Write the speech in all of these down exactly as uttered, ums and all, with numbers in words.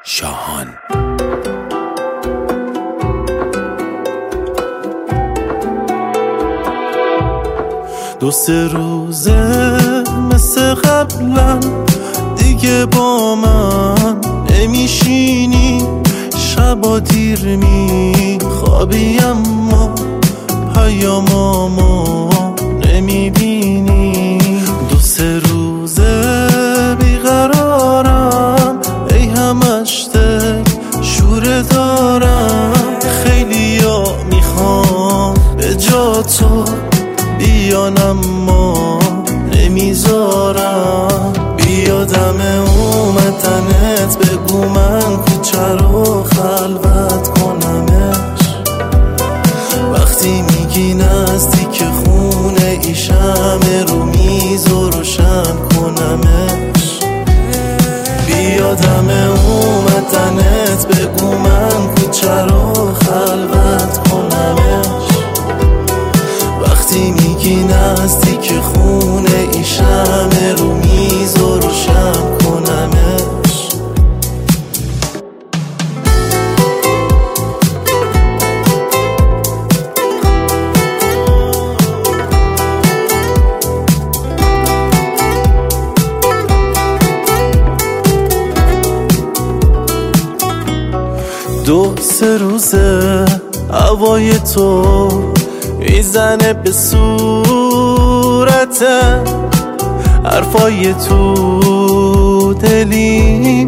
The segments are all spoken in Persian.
شاهان. دو سه روزه مثل قبلا دیگه با من نمیشینی، شبا دیر میخوابی اما پیامامو نمیبینی. دو سه روزه بیقرارم، ای همش دل شوره دارم. خیلی ها میخوام به جا تو بیان اما نمیذارم. بیادم اومدنت بگو من کوچه رو خلوت کنمش. وقتی میگی نزدیک خونه ایشم رو میز و روشن کنمش. بیادم اومدنت بگو من کوچه رو خلوت کنمش. وقتی میگی نزدیک خونه ایشم رو میز و روشن کنمش. دو سه روزه هوای تو میزنه به صورت، حرفای تو دلی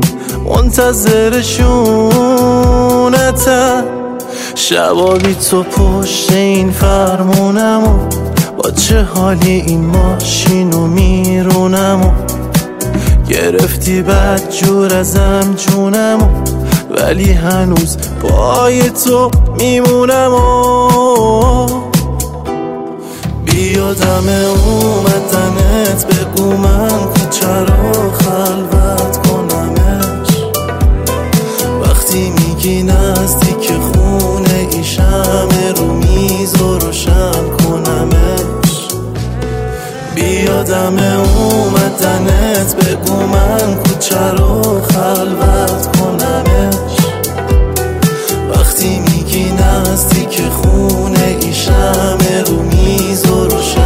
منتظرشونته. شبا بی تو پشت این فرمونمو، با چه حالی این ماشینو میرونمو. گرفتی بد جور ازم جونمو، ولی هنوز پای تو میمونمو. بیادم اومدنت بگو من کوچه رو خلوت کنمش. وقتی میگی نزدیک خونه ایشم رو میز و روشن کنمش. بیادم اومدنت بگو من کوچه رو خلوت کنمش. وقتی میگی نزدیک خونه ایشم رو میز و روشن